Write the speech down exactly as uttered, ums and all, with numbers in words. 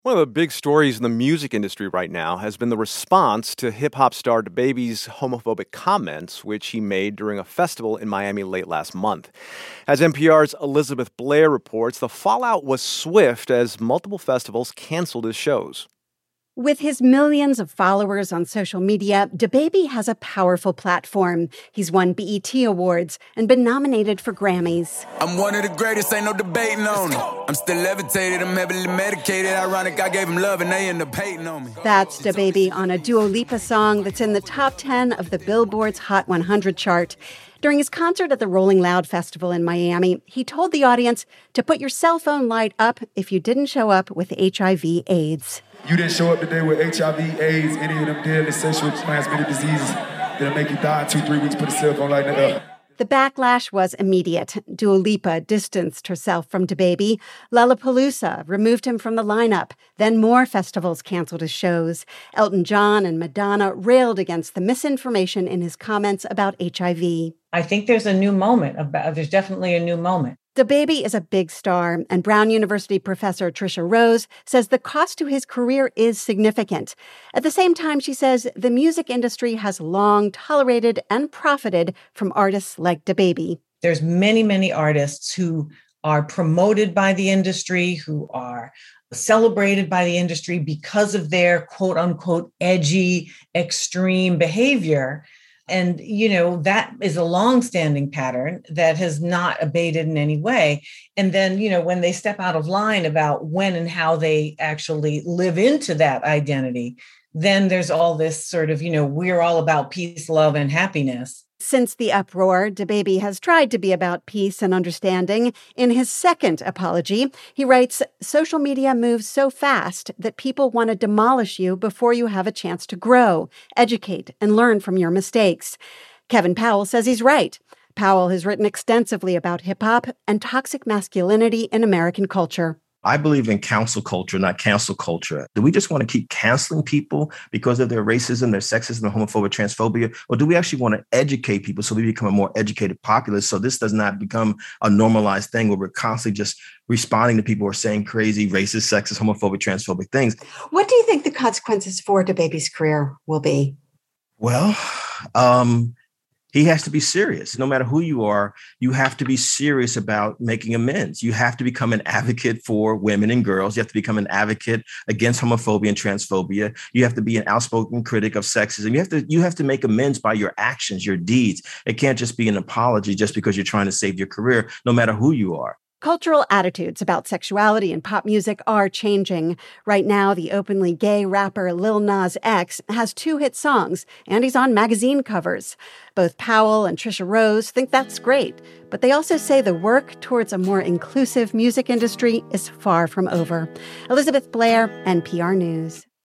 One of the big stories in the music industry right now has been the response to hip hop star DaBaby's homophobic comments, which he made during a festival in Miami late last month. As N P R's Elizabeth Blair reports, the fallout was swift as multiple festivals canceled his shows. With his millions of followers on social media, DaBaby has a powerful platform. He's won B E T Awards and been nominated for Grammys. I'm one of the greatest, ain't no debating on it. I'm still levitated, I'm heavily medicated. Ironic, I gave him love and they end up hating on me. That's DaBaby on a Dua Lipa song that's in the top ten of the Billboard's Hot one hundred chart. During his concert at the Rolling Loud Festival in Miami, he told the audience to put your cell phone light up if you didn't show up with H I V AIDS. You didn't show up today with H I V, AIDS, any of them deadly sexually transmitted diseases that'll make you die in two, three weeks, put a cell phone light up. The backlash was immediate. Dua Lipa distanced herself from DaBaby. Lollapalooza removed him from the lineup. Then more festivals canceled his shows. Elton John and Madonna railed against the misinformation in his comments about H I V. I think there's a new moment. About, there's definitely a new moment. DaBaby is a big star, and Brown University professor Trisha Rose says the cost to his career is significant. At the same time, she says the music industry has long tolerated and profited from artists like DaBaby. There's many, many artists who are promoted by the industry, who are celebrated by the industry because of their quote unquote edgy, extreme behavior. And, you know, that is a longstanding pattern that has not abated in any way. And then, you know, when they step out of line about when and how they actually live into that identity, then there's all this sort of, you know, we're all about peace, love, and happiness. Since the uproar, DaBaby has tried to be about peace and understanding. In his second apology, he writes, social media moves so fast that people want to demolish you before you have a chance to grow, educate, and learn from your mistakes. Kevin Powell says he's right. Powell has written extensively about hip-hop and toxic masculinity in American culture. I believe in counsel culture, not cancel culture. Do we just want to keep canceling people because of their racism, their sexism, their homophobia, transphobia? Or do we actually want to educate people so we become a more educated populace so this does not become a normalized thing where we're constantly just responding to people who are saying crazy, racist, sexist, homophobic, transphobic things? What do you think the consequences for DaBaby's career will be? Well, um... he has to be serious. No matter who you are, you have to be serious about making amends. You have to become an advocate for women and girls. You have to become an advocate against homophobia and transphobia. You have to be an outspoken critic of sexism. You have to, you have to make amends by your actions, your deeds. It can't just be an apology just because you're trying to save your career, no matter who you are. Cultural attitudes about sexuality in pop music are changing. Right now, the openly gay rapper Lil Nas X has two hit songs, and he's on magazine covers. Both Powell and Trisha Rose think that's great, but they also say the work towards a more inclusive music industry is far from over. Elizabeth Blair, N P R News.